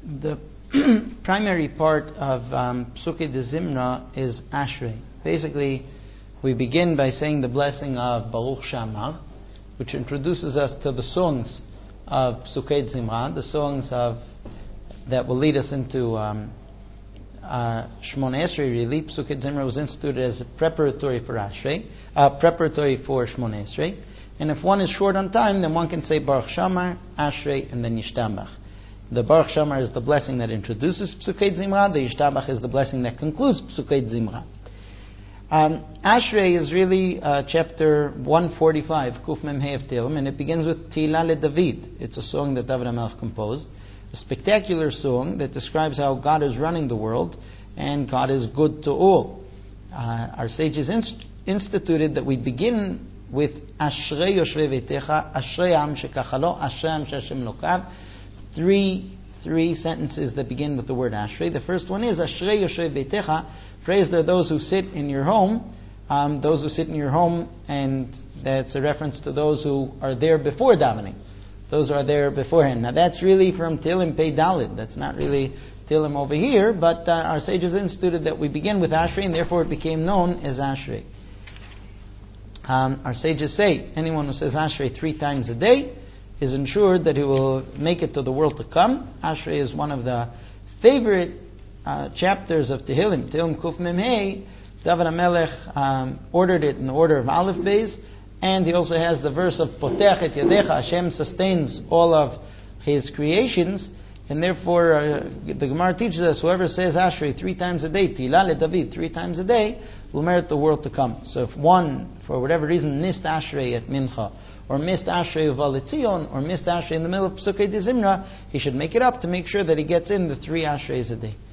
The primary part of Psukei de Zimra is Ashrei. Basically, we begin by saying the blessing of Baruch She'amar, which introduces us to the songs of Psukei de Zimra, the songs that will lead us into Shmoneh Esrei. Really, Psukei de Zimra was instituted as a preparatory for Ashrei, preparatory for Shmoneh Esrei. And if one is short on time, then one can say Baruch She'amar, Ashrei, and then Yishtabach. The Baruch She'amar is the blessing that introduces Psukei de Zimra. The Yishtabach is the blessing that concludes Psukei de Zimra. Ashrei is really chapter 145, Kuf Mem Hei of Tehillim, and it begins with Tehillah le David. It's a song that David HaMelech composed, a spectacular song that describes how God is running the world and God is good to all. Our sages instituted that we begin with Ashrei Yoshvei Veitecha, Ashrei Am Shekachalo, Ashrei Am Sheshem Lokav. Three sentences that begin with the word Ashrei. The first one is Ashrei Yoshvei Veitecha. Praised are those who sit in your home. Those who sit in your home, and that's a reference to those who are there before davening. Those who are there beforehand. Now that's really from Tehillim Pei Daled. That's not really Tehillim over here, but our sages instituted that we begin with Ashrei, and therefore it became known as Ashrei. Our sages say anyone who says Ashrei 3 times a day is ensured that he will make it to the world to come. Ashrei is one of the favorite chapters of Tehillim. Tehillim Kuf Mem Hei, David HaMelech ordered it in the order of Aleph Beis, and he also has the verse of Potech et Yadecha, Hashem sustains all of His creations, and therefore the Gemara teaches us whoever says Ashrei 3 times a day, Tehillah le David 3 times a day, will merit the world to come. So if one, for whatever reason, missed Ashrei at Mincha, or missed Ashrei of Valitzion, or missed Ashrei in the middle of Psukei de Zimra, he should make it up to make sure that he gets in the 3 Ashreis a day.